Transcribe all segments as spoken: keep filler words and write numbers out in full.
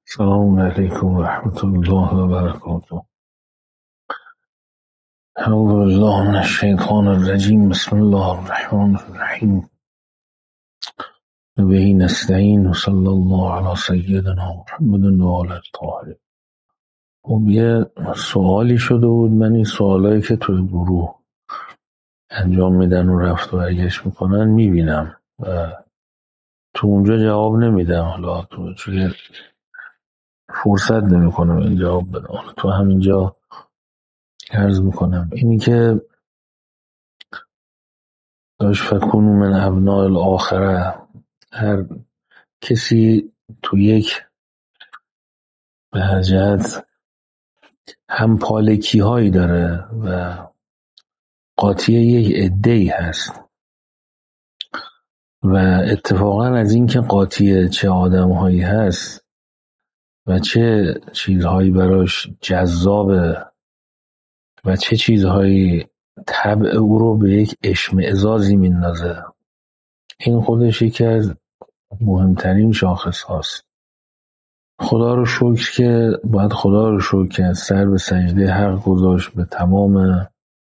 السلام عليكم ورحمة الله وبركاته. أعوذ بالله من الشيطان الرجيم. بسم الله الرحمن الرحيم. به نستعين وصلى الله على سيدنا محمد وآله الطاهرين. خب یه سوالی شده بود، من این سوالایی که توی گروه انجام میدن و رفت و برگشت میکنن میبینم و تو اونجا جواب نمیدم، حالا تو چون فرصت نمیکنم این جواب بدم، تو همینجا عرض میکنم. اینی که داشت فکونو من ابناء الاخره، هر کسی تو یک به هر جهت هم پالکی هایی داره و قاطی یک عده‌ای هست و اتفاقا از این که قاطی چه آدم هایی هست و چه چیزهایی براش جذابه و چه چیزهایی طبع او رو به یک اشمئزازی میندازه، این خودش یکی از مهمترین شاخص هاست. خدا رو شکر که باید خدا رو شکر که سر به سجده حق گذاشت، به تمام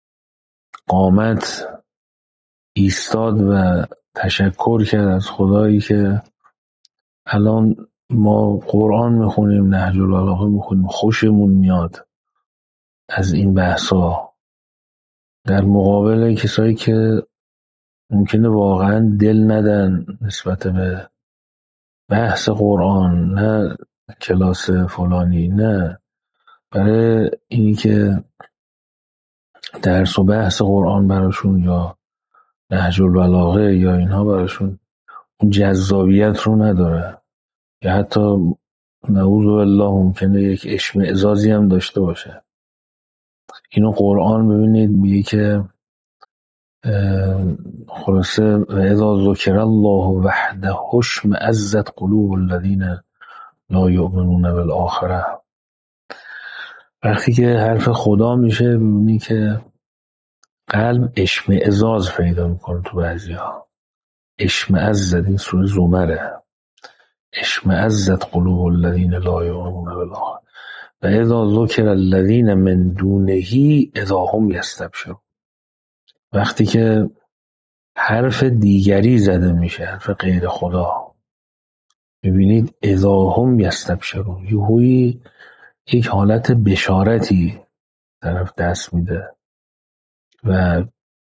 قامت ایستاد و تشکر کرد از خدایی که الان ما قرآن میخونیم، نهج البلاغه میخونیم، خوشمون میاد از این بحثا، در مقابل کسایی که ممکنه واقعا دل ندن نسبت به بحث قرآن، نه کلاس فلانی، نه برای اینی که درس و بحث قرآن براشون یا نهج البلاغه یا اینها براشون اون جذابیت رو نداره، یا حتی نعوذ بالله ممکنه یک اشمئزازی هم داشته باشه. اینو قرآن ببینید میگه که خلاصه و اذا ذکر الله وحده اشمئزت قلوب الذین لا یؤمنون بالآخره. وقتی که حرف خدا میشه ببینی که قلب اشمئزاز پیدا میکنه تو بعضی‌ها. اشمئزت، این سوره زمره، اشمئزت قلوب الذین لا یؤمنون بالآخره و اذا ذکر الذین من دونه اذا هم یستبشرون. وقتی که حرف دیگری زده میشه، حرف غیر خدا، ببینید اذا هم یستبشرون، یهویی یک حالت بشارتی طرف دست میده و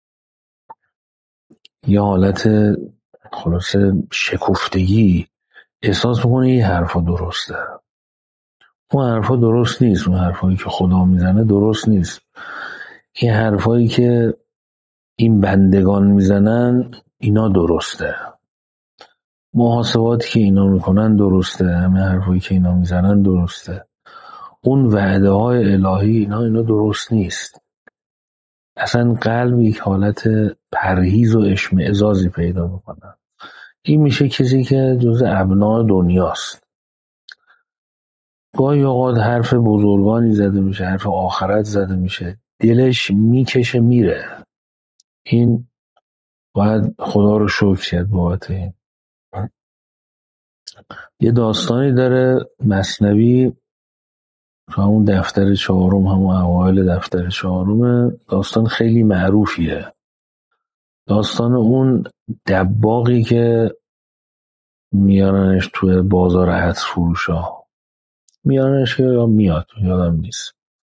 یه حالت خلاصه شکفتگی، احساس میکنه این حرفا درسته. اون حرفا درست نیست، اون حرفایی که خدا میزنه درست نیست، این حرفایی که این بندگان میزنن اینا درسته، محاسباتی که اینا میکنن درسته، همه حرفایی که اینا میزنن درسته، اون وعده های الهی اینا اینا درست نیست. اصلا قلب یک حالت پرهیز و اشمئزازی پیدا میکنه. این میشه کسی که جز ابناء دنیاست. گاهی اوقات حرف بزرگانی زده میشه، حرف آخرت زده میشه، دلش میکشه میره. این باید خدا رو شکر کرد بابت این. یه داستانی داره مثنوی تو همون دفتر چهارم، همون اوایل دفتر چهارم، داستان خیلی معروفیه. داستان اون دباغی که میارنش توی بازار عطر فروشا، میارنش که یا میاد یادم نیست،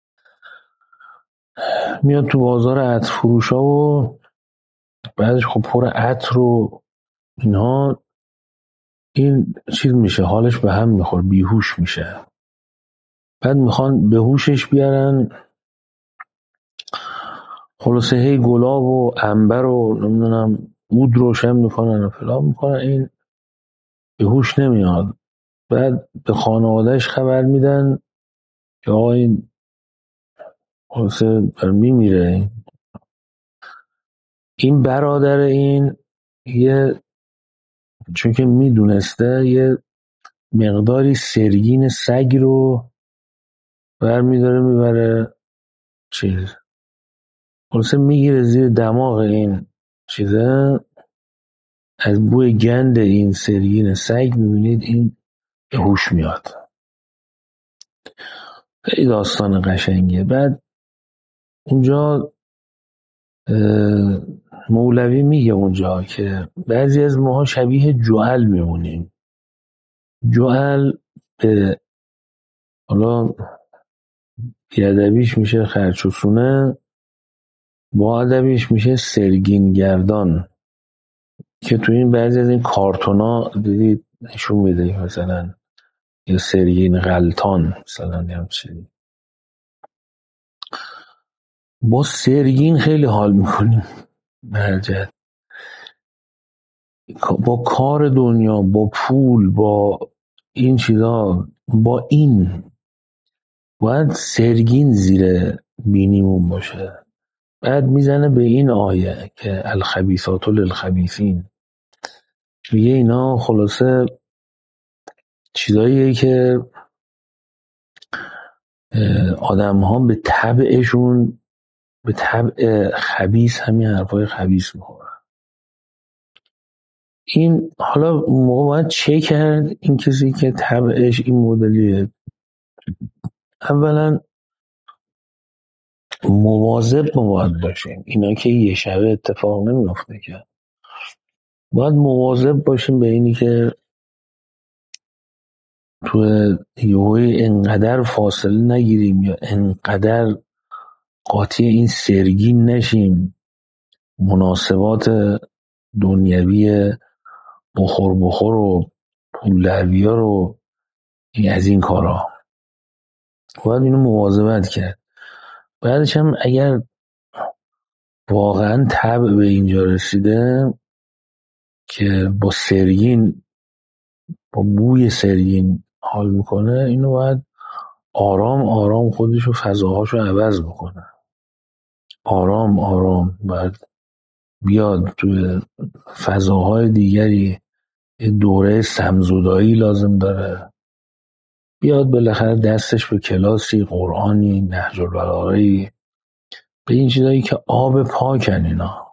میاد تو بازار عطر فروشا و بعدش خب پر عطر و اینها، این چیز میشه، حالش به هم میخور، بیهوش میشه. بعد میخوان به هوشش بیارن، خلاصه هی گلاب و عنبر و نمیدونم عود روشن میکنن و فلان میکنن، این به هوش نمیاد. بعد به خانوادهش خبر میدن که آقا این خلاصه بر میمیره. این برادر این یه، چون که میدونسته، یه مقداری سرگین سگ رو بر میداره میبره چیز، خلاصه میگیره زیر دماغ این چیزه، از بوی گند این سرگین سگ میبینید این به هوش میاد. خیلی داستان قشنگه. بعد اونجا مولوی میگه اونجا که بعضی از ماها شبیه جعل میمونیم. جعل به حالا بیادبیش میشه خرچوسونه، با ادبیش میشه سرگین گردان، که تو این بعضی از این کارتونا دیدید نشون میده مثلا یا سرگین غلطان مثلا همچنین. با سرگین خیلی حال میکنیم برجت، با کار دنیا، با پول، با این چیزا، با این باید سرگین زیر بینیمون باشه. بعد میزنه به این آیه که الخبیثات للخبیثین، میگه اینا خلاصه چیزاییه که آدم ها به طبعشون، به طبع خبیث همین حرفای خبیث میخورن. این حالا موقع باید چه کرد این کسی که طبعش این مدلیه؟ اولا مواظب ما باید باشیم، اینا که یه شبه اتفاق نمیفته که، باید مواظب باشیم به اینی که تو یوهی انقدر فاصله نگیریم یا انقدر قاطی این سرگین نشیم، مناسبات دنیوی بخور بخور و پولدوی ها رو از این کارا باید اینو مواظبت کرد. بعدش هم اگر واقعا طبع به اینجا رسیده که با سرگین، با بوی سرگین حال میکنه، اینو باید آرام آرام خودشو فضاهاشو عوض بکنه. آرام آرام باید بیاد توی فضاهای دیگری. دوره سمزدایی لازم داره، بیاد بالاخره دستش به کلاسی قرآنی، نهج البلاغه‌ای، به این چیزایی که آب پاکن. اینا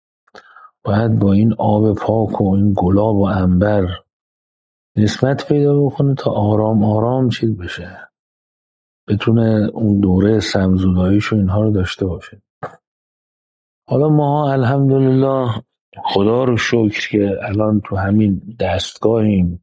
باید با این آب پاک و این گلاب و عنبر نسبت پیدا بکنه تا آرام آرام چیز بشه، بتونه اون دوره سمزداییشو اینها رو داشته باشه. حالا ما الحمدلله خدا رو شکر که الان تو همین دستگاهیم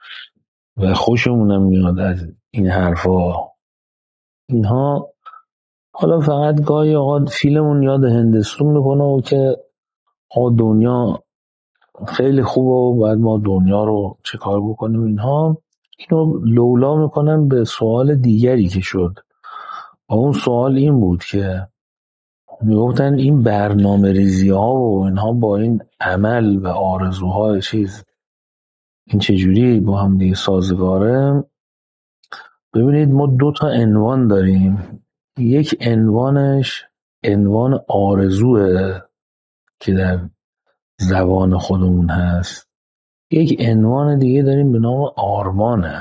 و خوشمونم میاد از این حرفا. اینها حالا فقط گاهی اوقات فیلمون یاد هندستون میکنه و که آقا دنیا خیلی خوبه و باید ما دنیا رو چه کار بکنیم. اینها اینو لولا میکنن به سوال دیگری که شد، و اون سوال این بود که میگفتن این برنامه ریزی ها و اینها با این عمل و آرزوهای چیز این چجوری با هم دیگه سازگاره. ببینید ما دو تا عنوان داریم، یک عنوانش عنوان آرزوه که در زبان خودمون هست، یک عنوان دیگه داریم به نام آرمانه.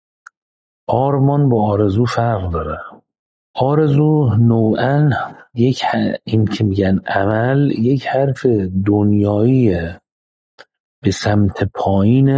آرمان با آرزو فرق داره. آرزو نوعاً یک ح... این که میگن عمل، یک حرف دنیاییه به سمت پایین،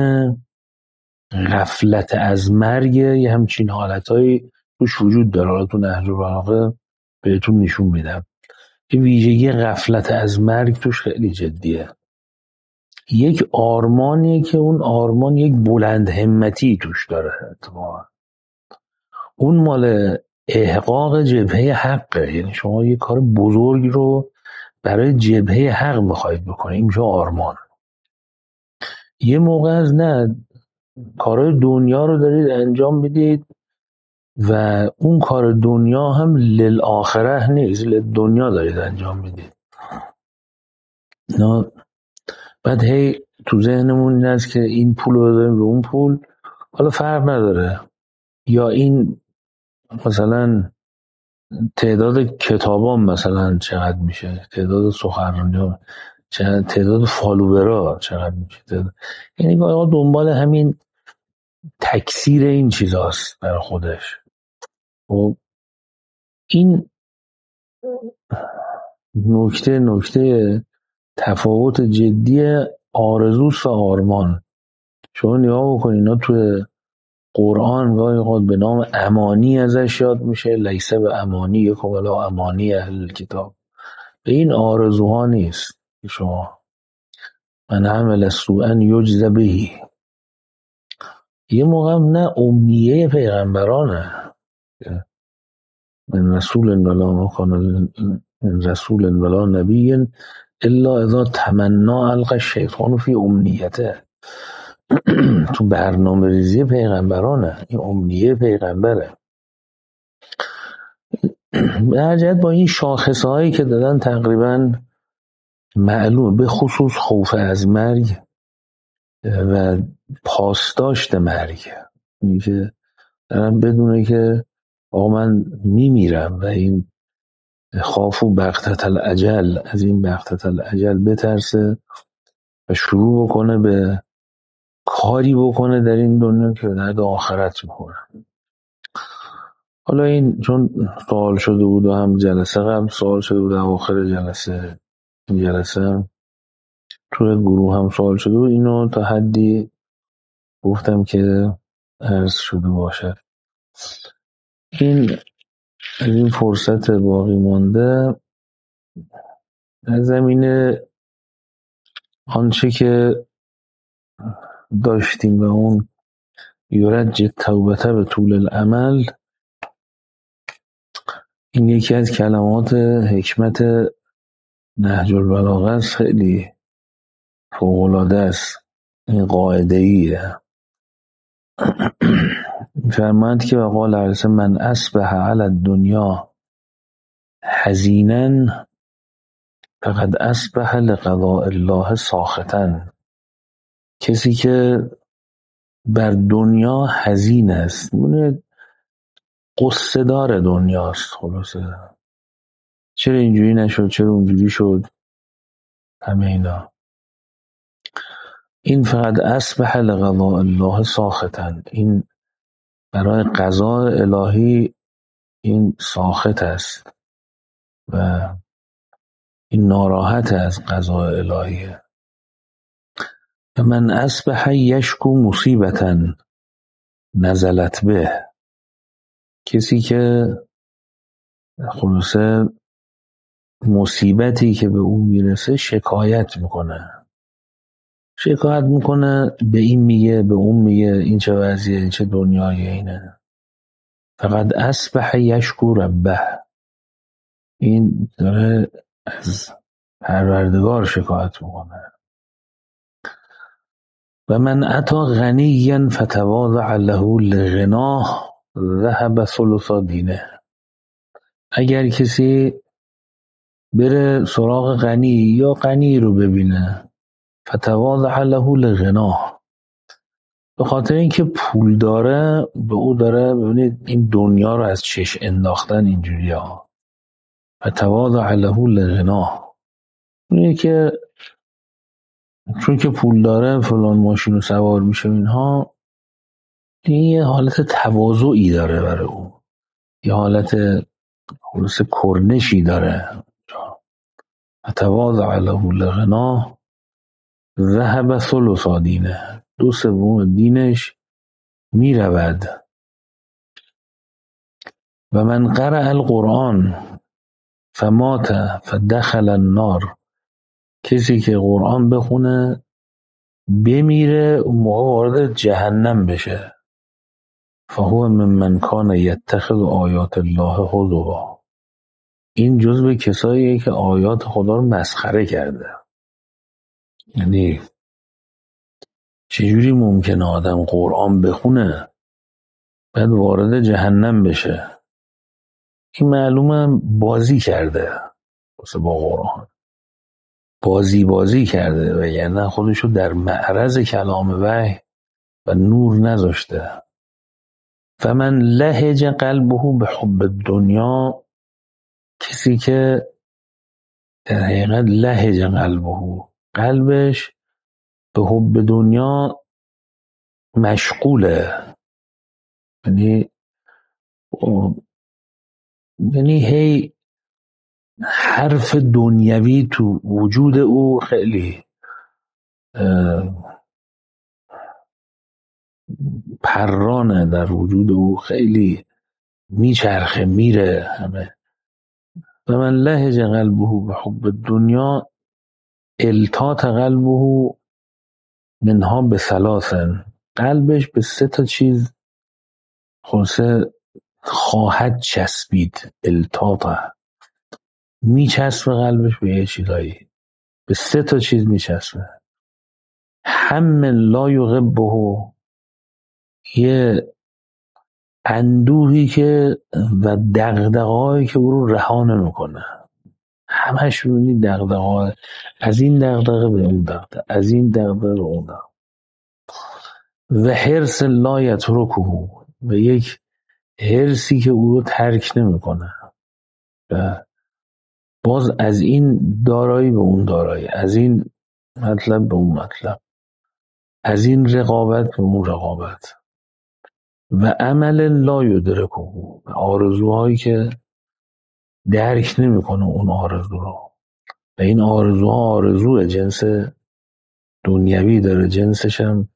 غفلت از مرگ، یه همچین حالتهایی توش وجود داره. حالا تو نهج البلاغه بهتون نشون میدم. این ویژگی غفلت از مرگ توش خیلی جدیه. یک آرمانیه که اون آرمان یک بلند همتی توش داره. اتفاقا اون مال احقاق جبهه حقه، یعنی شما یه کار بزرگ رو برای جبهه حق میخواید بکنید، این میشه آرمان. یه موقع از نه کارهای دنیا رو دارید انجام میدید و اون کار دنیا هم للآخره نیست، دنیا دارید انجام میدید. نه بعد هی تو ذهنمون این است که این پول رو بذاریم رو اون پول، حالا فرق نداره، یا این مثلا تعداد کتابان مثلا چقدر میشه، تعداد سخنرانی، چقدر تعداد فالوورا چقدر میشه، تعداد... یعنی باید دنبال همین تکثیر این چیزاست برای خودش. و این نکته نکته تفاوت جدی آرزوست و آرمان. شما نگاه بکنید اینا توی قرآن گاهی اوقات به نام امانی ازش یاد میشه، لیسه به امانی یکم ولا امانی اهل کتاب. به این آرزوها نیست که شما من عمل سوءا یجز بهی. یه موقع نه امنیه پیغمبرانه، من رسول ولا مکان من رسول ولا نبی الا اذا تمنا القى الشیطان فی امنیته. تو برنامه ریزی پیغمبرانه، این امنیه پیغمبره. به هر جهت با این شاخصه هایی که دادن تقریبا معلوم، به خصوص خوف از مرگ و پاسداشت مرگ، اینی که دارم بدونه که آقا من میمیرم و این خافو بغتة الاجل، از این بغتة الاجل بترسه و شروع بکنه به کاری بکنه در این دنیا که در آخرت میکنه. حالا این چون سوال شده بود و هم جلسه قبل سوال شده بود، آخر جلسه این جلسه هم توی گروه هم سوال شده بود، اینو تا حدی گفتم که عرض شده باشه. این از این فرصت باقی مانده در زمینه آنچه که داشتیم و اون یرج توبته به طول العمل، این یکی از کلمات حکمت نهج البلاغه است، خیلی فوق‌العاده است. این قاعده ایه فرماند که وقال علیه من اصبح علی الدنیا حزینا فقد اصبح لقضاء الله ساخطا. کسی که بر دنیا حزین است، مونه قصه دار دنیاست، خلاصه چرا اینجوری نشد، چرا اونجوری شد، همه اینا. این فقط اصبح لقضاء الله ساخطا، این برای قضاء الهی این ساخط است و این ناراحت از قضاء الهیه. و من اصبح یشکو مصیبتا نزلت به، کسی که خلاصه مصیبتی که به اون میرسه شکایت میکنه شکایت میکنه به این میگه به اون میگه این چه وضعیه، این چه دنیایه اینه. فقط اصبح یشکو ربه، این داره از پروردگار شکایت میکنه. و من اتا غنیا فتواضع له لغناه ذهب ثلث دینه. اگر کسی بره سراغ غنی یا غنی رو ببینه، فتواضع له لغناه، به خاطر اینکه پول داره به او داره، ببینید این دنیا رو از چش انداختن اینجوری ها. فتواضع له لغناه، اینه که چون که پول داره فلان ماشین رو سوار میشه اینها، این یه حالت تواضعی داره برای او، یه حالت خلاص کرنشی داره. فتواضع له لغناه ذهب ثلث دینه، دو سوم دینش می رود. و من قرأ القرآن فمات فدخل النار، کسی که قرآن بخونه بمیره اون موقع وارد جهنم بشه. فهو ممن کان یتخذ آیات الله هزوا، این جزو کساییه که آیات خدا رو مسخره کرده. یعنی چجوری ممکنه آدم قرآن بخونه بعد وارد جهنم بشه؟ این معلومه بازی کرده واسه با قرآن، بازی بازی کرده و یعنی خودشو در معرض کلام وحی و نور نذاشته. فمن لهج قلبه به حب دنیا، کسی که در حقیقت لهج قلبه، قلبش به حب دنیا مشغوله، یعنی یعنی هی حرف دنیوی تو وجود او خیلی پرانه در وجود او، خیلی میچرخه میره همه. و من لهج قلبه به حب دنیا التات قلبه منها به ثلاثن، قلبش به سه تا چیز خلاصه خواهد چسبید. التاطه، میچسبه قلبش به یه چیزایی، به سه تا چیز میچسبه. هم لا یغبه، یه اندوهی که و دغدغه‌ای که او رو رها نمیکنه، همش میبینی دغدغه، از این دغدغه به اون دغدغه، از این دغدغه به اون دغدغه. و حرص لا یترکه، و یک حرصی که او رو ترک نمیکنه. و باز از این دارایی به اون دارایی، از این مطلب به اون مطلب، از این رقابت به اون رقابت. و عمل لا یدرکه، آرزوهایی که درک نمیکنه اون آرزو رو. و این آرزوها آرزوه جنس دنیوی داره، جنسش هم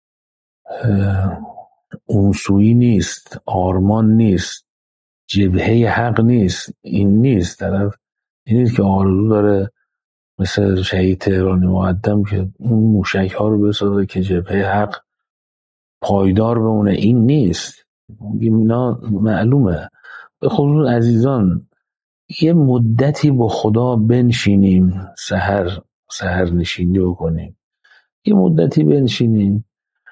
اونسویی نیست، آرمان نیست، جبهه حق نیست. این نیست، طرف این نیست که آرزو داره مثل شهید تهرانی مقدم که اون موشک ها رو بسازه که جبهه حق پایدار بمونه. این نیست. اینا معلومه. به خصوص عزیزان یه مدتی با خدا بنشینیم، سحر سحر نشینی بکنیم، یه مدتی بنشینیم،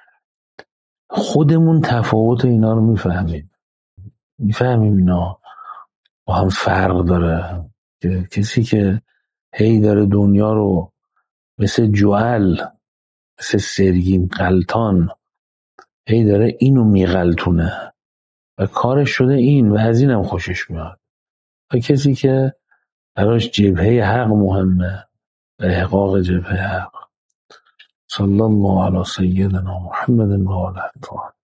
خودمون تفاوت اینا رو میفهمیم میفهمیم اینا با هم فرق داره. که کسی که هی داره دنیا رو مثل جوال، مثل سرگین قلتان هی داره اینو میغلطونه و کارش شده این و از اینم خوشش میاد، و کسی که براش جبهه حق مهمه و احقاق جبهه حق. صلی الله علی سیدنا محمد و آله الطاهرین.